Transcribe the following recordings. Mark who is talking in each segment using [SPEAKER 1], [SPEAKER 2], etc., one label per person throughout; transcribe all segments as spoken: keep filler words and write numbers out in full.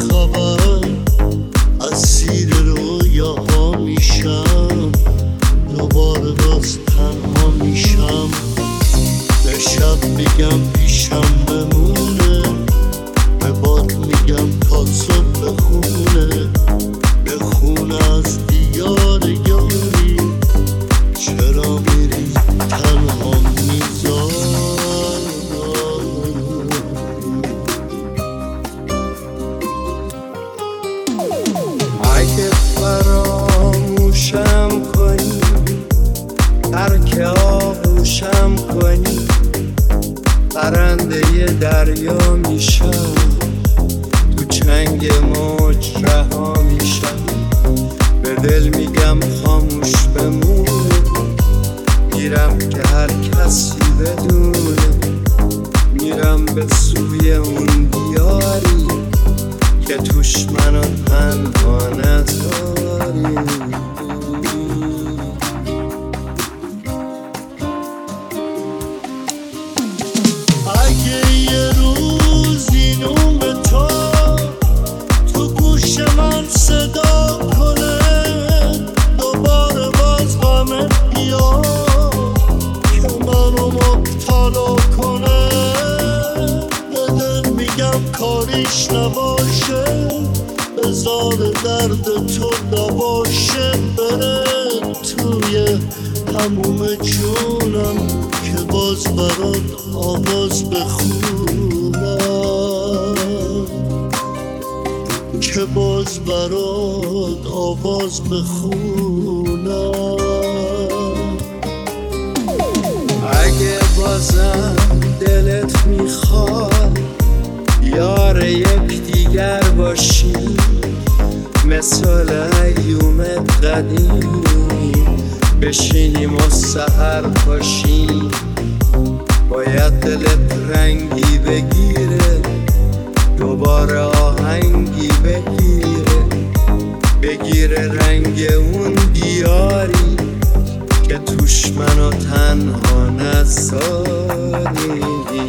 [SPEAKER 1] خبر اسیر رویاها میشم، دوباره باز تنها میشم. به شب میگم پیشم بمونه، به باد میگم تا صبح بخونه، بخونه از دیار یاری. چرا میری تنها میذاری؟
[SPEAKER 2] اگه فراموشم کنی، ترک آغوشم کنی، پرنده ی دریا میشم، تو چنگ موج رها میشم. به دل میگم خاموش بمونه، میرم که هر کسی بدونه، میرم به سوی اون دیاری که توش منو تنها نذاری.
[SPEAKER 1] اگه یه روز این نوم تو تو گوش من صدا کنه، دوباره باز غمت بیاد که منو مبتلا کنه، به دل میگم کاریش نباشه، بذار درد تو نباشه، بره توی تموم جونم که باز برات آواز بخونم، که باز برات آواز بخونم.
[SPEAKER 2] اگه بازم دلت میخواد یار یک دیگر باشی، مثال ایوم قدیم بشینیم و سحر پاشیم، باید دلت رنگی بگیره، دوباره آهنگی بگیره، بگیره رنگ اون دیاری که توش منو تنها نذاری.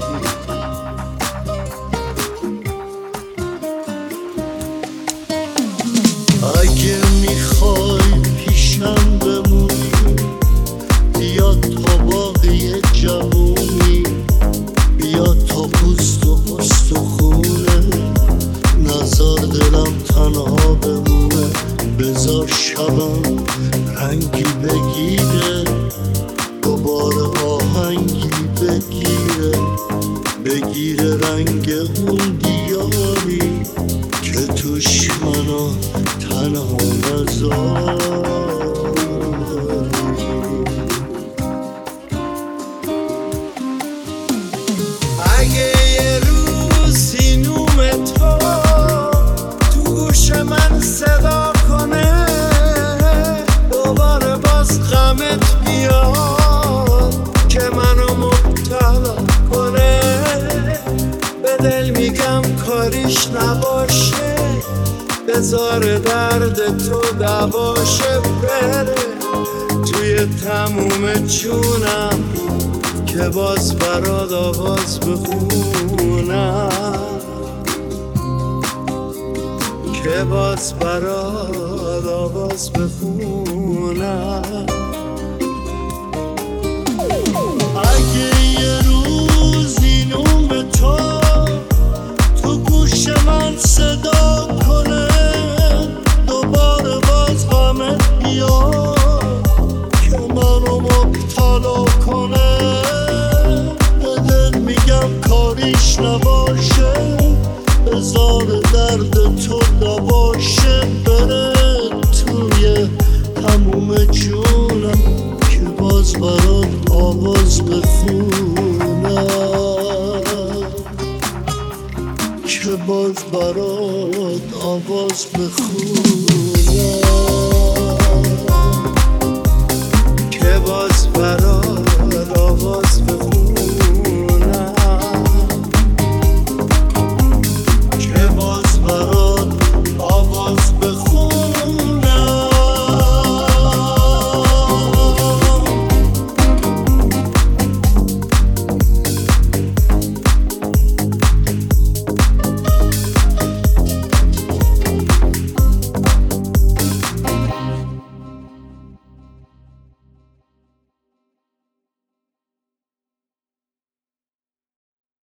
[SPEAKER 1] اگه میخوای پیشم بمونی، بیا تا باقی جوونی، بیا تا پوست و استخونه، نذار دلم تنها بمونه، بذار شبم رنگی بگیره، دوباره آهنگی بگیره، بگیره رنگ اون دیاری که توش منو تنها نذاری.
[SPEAKER 2] اگه یه روزی نوم تو تو گوش من صدا کنه، دوباره باز غمت بیاد که منو مبتلا کنه، به دل میگم کاریش نباشه، بذار درد تو دواشه، بره توی تموم جونم که باز برات آواز بخونم، که باز برات آواز بخونم.
[SPEAKER 1] اگه یه روزی نوم تو تو گوش من صدا کنه، دوباره باز غمت بیاد که منو مبتلا کنه، به دل میگم کاریش نباشه، بذار درد تو نباشه، بره توی تموم جونم که باز برات آواز بخونم، که باز برات آواز بخونم.